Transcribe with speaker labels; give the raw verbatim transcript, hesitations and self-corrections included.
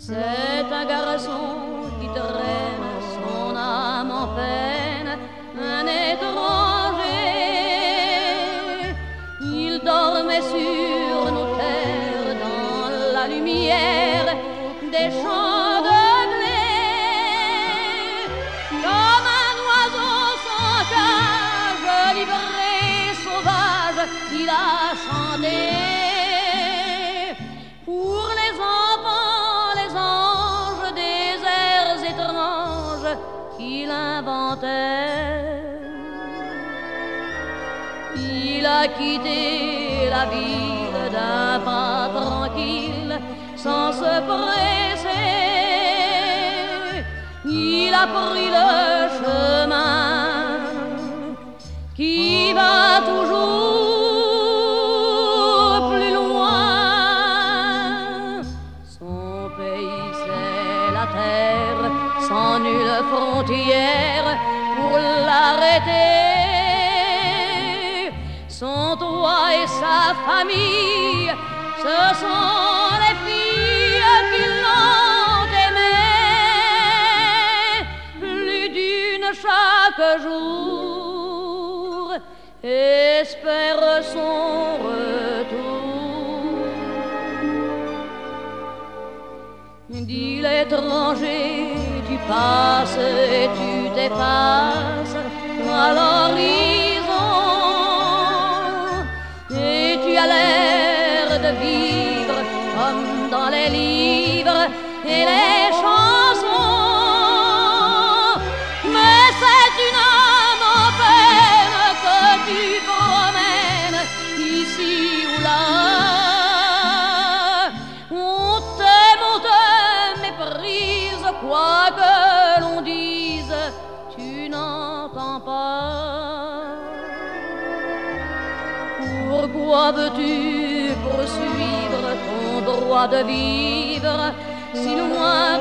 Speaker 1: C'est un garçon qui traîne son âme en peine, un étranger. Il dormait sur nos terres dans la lumière des champs de blé, comme un oiseau sans cage, livré, sauvage, il a chanté. Pour les enfants, les anges, des airs étranges qu'il inventait. Il a quitté la ville d'un pas tranquille, sans se presser. Il a pris le chemin qui va toujours plus loin. Son pays, c'est la terre, sans nulle frontière pour l'arrêter. Son toit et sa famille, ce sont les filles qui l'ont aimé. Plus d'une chaque jour espère son retour. Dit l'étranger, tu passes et tu t'effaces à l'horizon, et tu as l'air de vivre comme dans les livres et les chansons. Mais c'est une âme en peine que tu promènes ici ou là. On t'aime, on te méprise, quoi que l'on dise, tu n'entends pas. Pourquoi veux-tu poursuivre ton droit de vivre si loin